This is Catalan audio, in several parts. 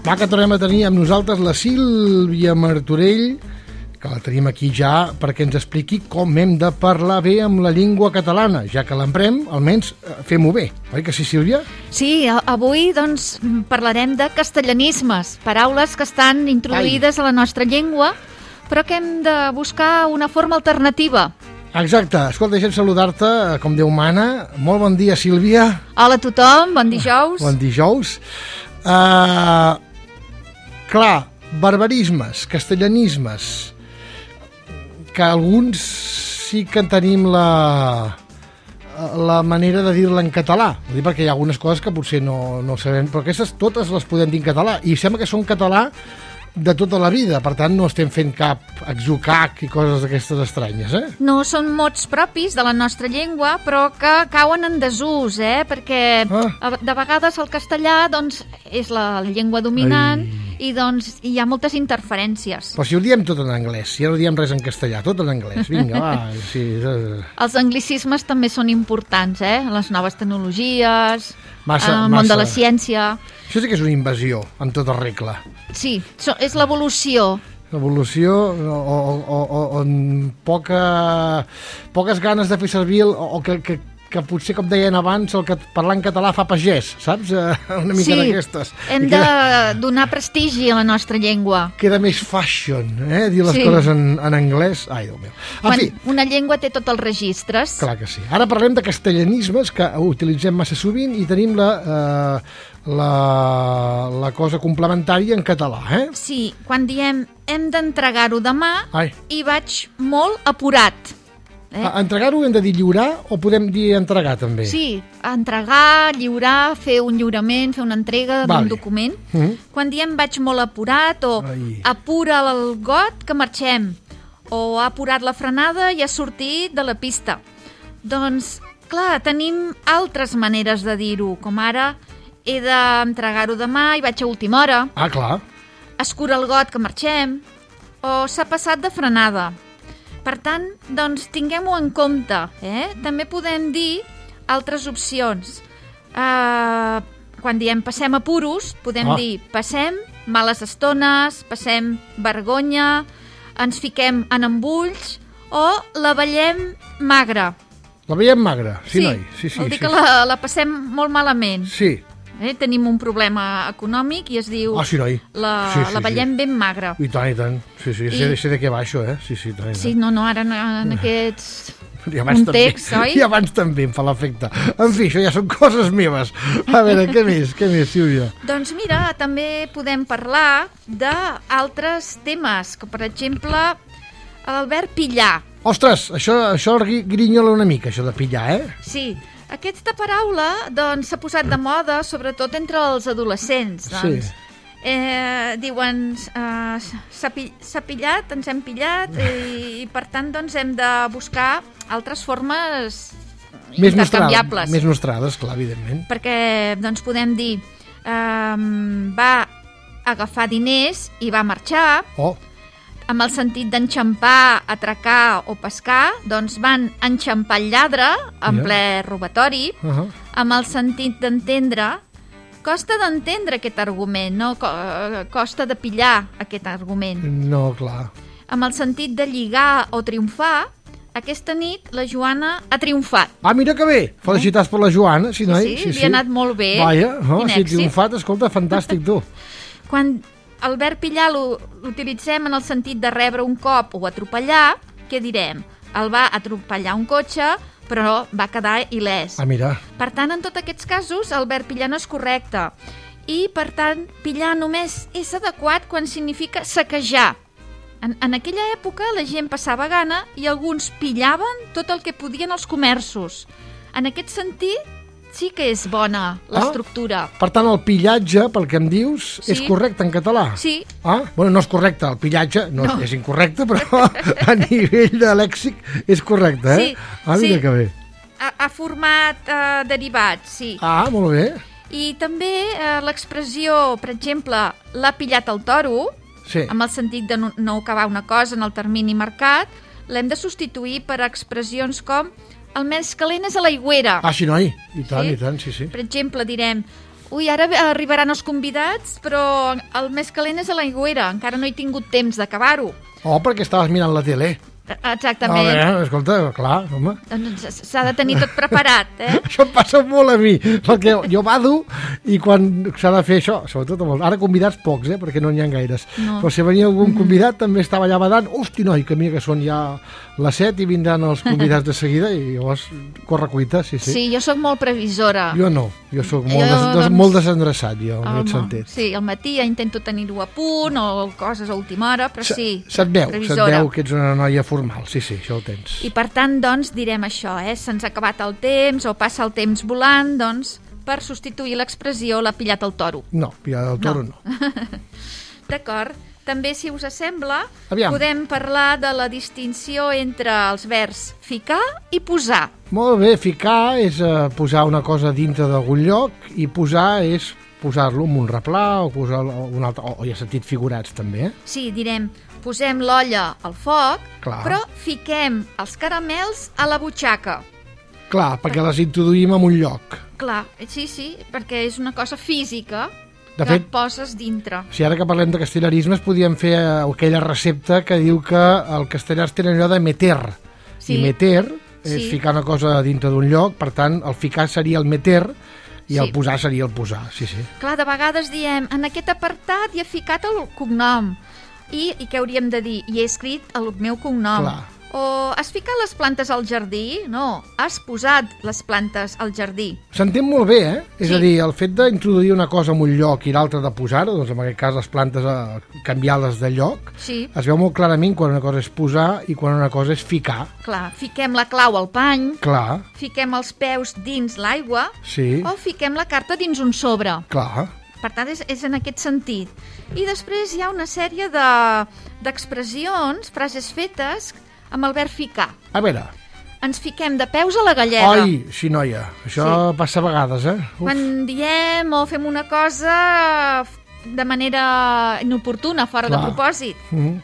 Va, que tornem a tenir amb nosaltres la Sílvia Martorell, que la tenim aquí ja perquè ens expliqui com hem de parlar bé amb la llengua catalana, ja que l'emprem, almenys fem-ho bé. Oi que sí, Sílvia? Sí, avui doncs parlarem de castellanismes, paraules que estan introduïdes a la nostra llengua, però que hem de buscar una forma alternativa. Exacte. Escolta, deixa'm saludar-te, com Déu mana. Molt bon dia, Sílvia. Hola a tothom, bon dijous. Bon dijous. Clar, barbarismes, castellanismes, que alguns sí que tenim la manera de dir-la en català. Vull dir, perquè hi ha algunes coses que potser no sabem, però aquestes totes les podem dir en català, i sembla que són català de tota la vida, per tant no estem fent cap exocac i coses d'aquestes estranyes, No, són mots propis de la nostra llengua, però que cauen en desús, perquè de vegades el castellà doncs, és la llengua dominant. I doncs hi ha moltes interferències. Però si ho diem tot en anglès, si ja no diem res en castellà, tot en anglès, vinga, va. Sí. Els anglicismes també són importants, les noves tecnologies, el món de la ciència. Això sí que és una invasió, amb tota regla. Sí, és l'evolució. L'evolució o poques ganes de fer servir o que potser, com deien abans, parlar en català fa pagès, saps? Una mica d'aquestes. Sí, hem de donar prestigi a la nostra llengua. Queda més fashion, dir les coses en anglès. Ai, Déu meu. Quan una llengua té tots els registres. Clar que sí. Ara parlem de castellanismes, que utilitzem massa sovint, i tenim la cosa complementària en català, Sí, quan diem hem d'entregar-ho demà i vaig molt apurat. Entregar-ho hem de dir lliurar o podem dir entregar també? Sí, entregar, lliurar, fer un lliurament, fer una entrega d'un document. Quan diem vaig molt apurat o apura el got que marxem o ha apurat la frenada i ha sortit de la pista. Doncs, clar, tenim altres maneres de dir-ho, com ara he d'entregar-ho demà i vaig a última hora. Clar. Escura el got que marxem o s'ha passat de frenada. Per tant, doncs, tinguem-ho en compte. També podem dir altres opcions. Quan diem passem apuros, podem dir passem males estones, passem vergonya, ens fiquem en embulls o la veiem magra. La veiem magra, sí, noi? Sí, vol dir que la passem molt malament. Sí. Tenim un problema econòmic i es diu la veiem ben magra. I tant, i tant. Sí, sé de què va això, Sí, tant. Sí, no, ara en aquests contexts, oi? I abans també em fa l'efecte. En fi, això ja són coses meves. A veure, què més, Sílvia? Doncs mira, també podem parlar d'altres temes, com per exemple el verb pillar. Ostres, això grinyola una mica, això de pillar, Sí. Aquesta paraula doncs, s'ha posat de moda, sobretot entre els adolescents. Doncs. Diuen, s'ha pillat, ens hem pillat, i per tant doncs, hem de buscar altres formes intercanviables. Més nostrades, clar, evidentment. Perquè doncs, podem dir, va agafar diners i va marxar. Amb el sentit d'enxampar, atracar o pescar, doncs van enxampar el lladre en ple robatori. Amb el sentit d'entendre, costa d'entendre aquest argument, no? Costa de pillar aquest argument. No, clar. Amb el sentit de lligar o triomfar, aquesta nit la Joana ha triomfat. Mira que bé! Felicitats per la Joana, sí, noi? Sí, li ha anat molt bé. Vaja, si ha triomfat, escolta, fantàstic, tu. Quan el verb pillar l'utilitzem en el sentit de rebre un cop o atropellar, què direm? El va atropellar un cotxe, però va quedar il·lès. Mira. Per tant, en tots aquests casos, el verb pillar no és correcte. I, per tant, pillar només és adequat quan significa saquejar. En aquella època la gent passava gana i alguns pillaven tot el que podien als comerços. En aquest sentit, sí que és bona l'estructura. Per tant, el pillatge, pel que em dius, és correcte en català? Sí. Bueno, no és correcte, el pillatge és incorrecte, però a nivell de lèxic és correcte, Sí. Mira que bé. Ha format derivats, sí. Molt bé. I també l'expressió, per exemple, l'ha pillat el toro, amb el sentit de no acabar una cosa en el termini marcat, l'hem de substituir per expressions com el més calent és a l'aigüera. Sí, noi, i tant, sí. Per exemple, direm, Ui, ara arribaran els convidats, però el més calent és a l'aigüera. Encara no he tingut temps d'acabar-ho. Oh, perquè estaves mirant la tele. Exactament. A veure, escolta, clar, home. Doncs s'ha de tenir tot preparat, Això em passa molt a mi, perquè jo vado i quan s'ha de fer això, sobretot ara convidats pocs, perquè no n'hi ha gaires, però si venia algun convidat també estava allà badant, hosti noi, que mira que són ja les 7 i vindran els convidats de seguida i llavors corre cuita, sí. Sí, jo sóc molt previsora. Jo no, jo sóc molt desendreçat, jo, en aquest sentit. Sí, al matí ja intento tenir-ho a punt o coses a última hora, però sí, se't veu que ets una noia formal, sí, això ho tens. I per tant, doncs, direm això, se'ns ha acabat el temps o passa el temps volant, doncs, per substituir l'expressió l'ha pillat el toro. No, pillat el toro no. D'acord. També, si us sembla, Aviam. podem parlar de la distinció entre els verbs ficar i posar. Molt bé, ficar és posar una cosa dintre d'algun lloc i posar és posar-lo en un replà o posar-lo un altre, o hi ha sentit figurats també, Sí, direm, posem l'olla al foc, Clar. però fiquem els caramels a la butxaca. Clar, perquè les introduïm en un lloc. Clar, sí, perquè és una cosa física De que fet, poses dintre. si ara que parlem de castellarismes, podríem fer aquella recepta que diu que el castellà tenen allò de meter. Sí. I meter és Sí. ficar una cosa dintre d'un lloc, per tant, el ficar seria el meter i el Sí. posar seria el posar, sí. Clar, de vegades diem, en aquest apartat hi he ficat el cognom. I què hauríem de dir? Hi he escrit el meu cognom. Clar. O has ficat les plantes al jardí? No, has posat les plantes al jardí. S'entén molt bé, És Sí. a dir, el fet d'introduir una cosa en un lloc i l'altra de posar-ho, doncs en aquest cas les plantes canviar-les de lloc, Sí, es veu molt clarament quan una cosa és posar i quan una cosa és ficar. clar, fiquem la clau al pany, Clar, fiquem els peus dins l'aigua sí, o fiquem la carta dins un sobre. clar. Per tant, és en aquest sentit. I després hi ha una sèrie d'expressions, frases fetes amb el verb ficar. A veure, Ens fiquem de peus a la galleda. ai, sí, noia, això passa a vegades, Uf. Quan diem o fem una cosa de manera inoportuna, fora Clar. de propòsit. Mhm.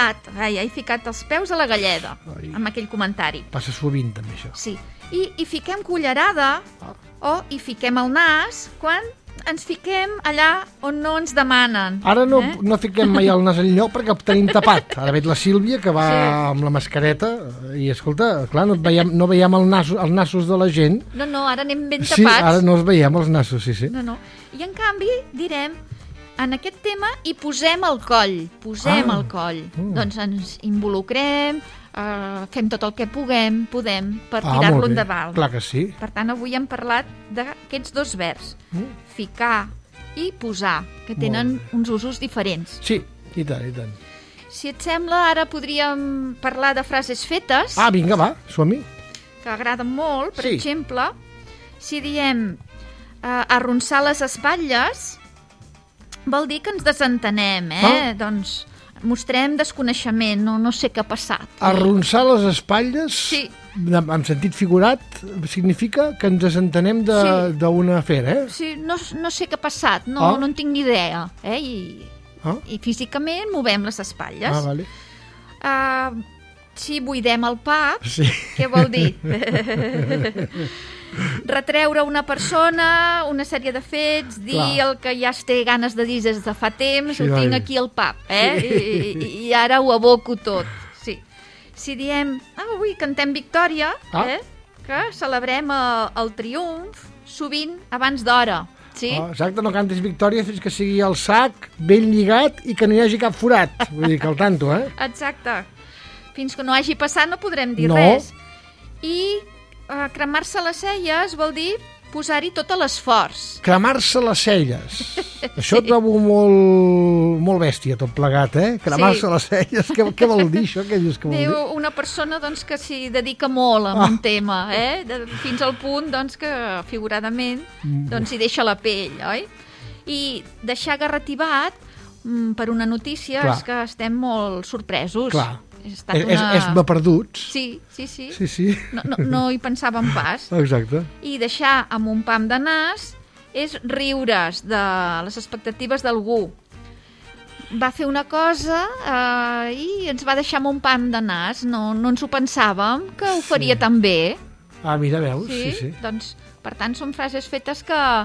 He ficat els peus a la galleda, Ai. amb aquell comentari. Passa sovint, també, això. Sí. I fiquem cullerada o hi fiquem el nas quan ens fiquem allà on no ens demanen. Ara no fiquem mai el nas enlloc perquè ho tenim tapat. Ara ve la Sílvia, que va Sí. amb la mascareta, i escolta, clar, no veiem els nassos de la gent. No, ara anem ben Sí, tapats. ara no els veiem, els nassos, sí. No. I en canvi direm, en aquest tema hi posem el coll. El coll. Doncs ens involucrem, fem tot el que podem per tirar-lo molt bé. endavant. Clar que sí. Per tant, avui hem parlat d'aquests dos verbs, ficar i posar, que tenen uns usos diferents. Sí, i tant. Si et sembla, ara podríem parlar de frases fetes, Vinga, va, som-hi. que agraden molt. Per Sí. exemple, si diem arronsar les espatlles, vol dir que ens desentenem, Doncs mostrem desconeixement, no sé què ha passat. Arronsar les espatlles, Sí. en sentit figurat, significa que ens desentenem Sí. d'un afer, Sí, no sé què ha passat, no en tinc ni idea, I físicament movem les espatlles. Vale. Si buidem el pap, Sí. què vol dir? Retreure a una persona una sèrie de fets, dir Clar. el que ja es té ganes de dir des de fa temps, Sí, ho tinc oi. aquí al pap, I ara ho aboco tot. Sí. Si diem, avui cantem victòria, que celebrem el triomf, sovint abans d'hora. Sí? Exacte, no cantis victòria fins que sigui el sac ben lligat i que no hi hagi cap forat. Vull dir que al tanto, Exacte. Fins que no hagi passat no podrem dir No. res. I cremar-se les celles vol dir posar-hi tot l'esforç. Cremar-se les celles. Això ho trobo molt bèstia, tot plegat, Cremar-se les celles. Què vol dir això? Què dius que vol dir? Diu una persona doncs, que s'hi dedica molt a un tema, fins al punt doncs, que figuradament doncs, hi deixa la pell, oi? I deixar garrativat per una notícia Clar. és que estem molt sorpresos. Clar. És perduts. Sí. Sí. No hi pensàvem pas. Exacte. I deixar amb un pam de nas és riure's de les expectatives d'algú. Va fer una cosa i ens va deixar amb un pam de nas. No ens ho pensàvem, que ho faria tan bé. Mira, veus? Sí. Doncs, per tant, són frases fetes que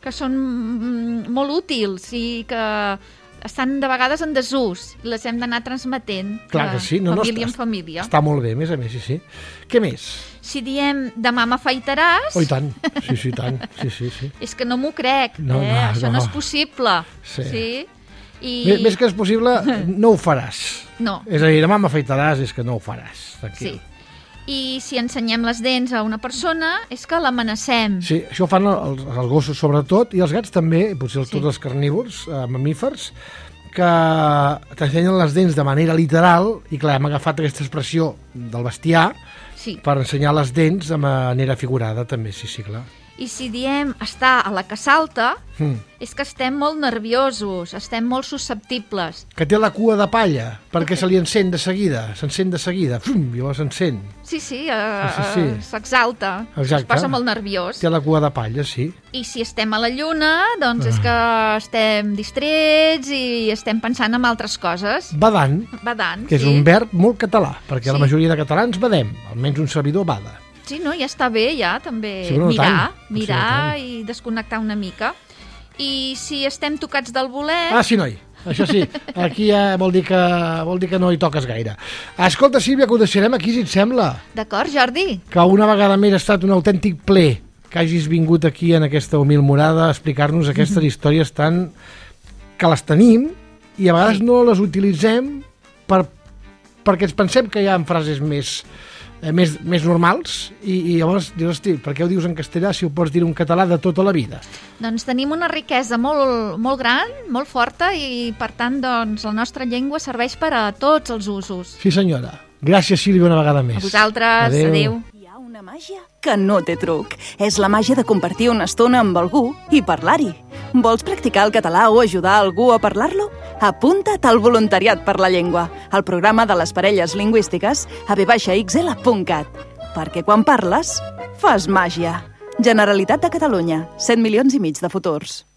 que són molt útils i que estan de vegades en desús. Les hem d'anar transmetent Clar que sí. família en família. Està molt bé, a més, sí. Què més? Si diem demà m'afaitaràs... Oh, i tant. Sí, tant. Sí. És que no m'ho crec, No, això no no. és possible. Sí. I... Més que és possible, no ho faràs. No. És a dir, demà m'afaitaràs, és que no ho faràs. Tranquil. Sí. I si ensenyem les dents a una persona és que l'amenacem. Sí, això ho fan els gossos sobretot, i els gats també, potser tots els carnívors, mamífers, que t'ensenyen les dents de manera literal, i clar, hem agafat aquesta expressió del bestiar per ensenyar les dents de manera figurada també, sí, clar. I si diem estar a la que salta, és que estem molt nerviosos, estem molt susceptibles. Que té la cua de palla, perquè se li encén de seguida, s'encén de seguida, llavors s'encén. Sí, s'exalta, es posa molt nerviós. Té la cua de palla, sí. I si estem a la lluna, doncs és que estem distrets i estem pensant en altres coses. Badant, que és un verb molt català, perquè la majoria de catalans badem, almenys un servidor bada. Sí, no, ja està bé, ja, també mirar i desconnectar una mica. I si estem tocats del bolet... Ah, sí, noi, això sí, aquí ja vol dir que no hi toques gaire. Escolta, Sílvia, que ho deixarem aquí, si et sembla. D'acord, Jordi. Que una vegada més ha estat un autèntic plaer que hagis vingut aquí en aquesta humil morada a explicar-nos aquestes històries tan... que les tenim i a vegades no les utilitzem perquè ens pensem que hi ha frases més normals i llavors dius, hosti, per què ho dius en castellà si ho pots dir en català de tota la vida? Doncs tenim una riquesa molt gran, molt forta i per tant doncs la nostra llengua serveix per a tots els usos. Sí senyora. Gràcies, Sílvia, una vegada més. A vosaltres. Adéu. Hi ha una màgia que no té truc. És la màgia de compartir una estona amb algú i parlar-hi. Vols practicar el català o ajudar algú a parlar-lo? Apunta't al Voluntariat per la Llengua, al programa de les parelles lingüístiques a v-xl.cat. Perquè quan parles, fas màgia. Generalitat de Catalunya, 7,5 milions de futurs.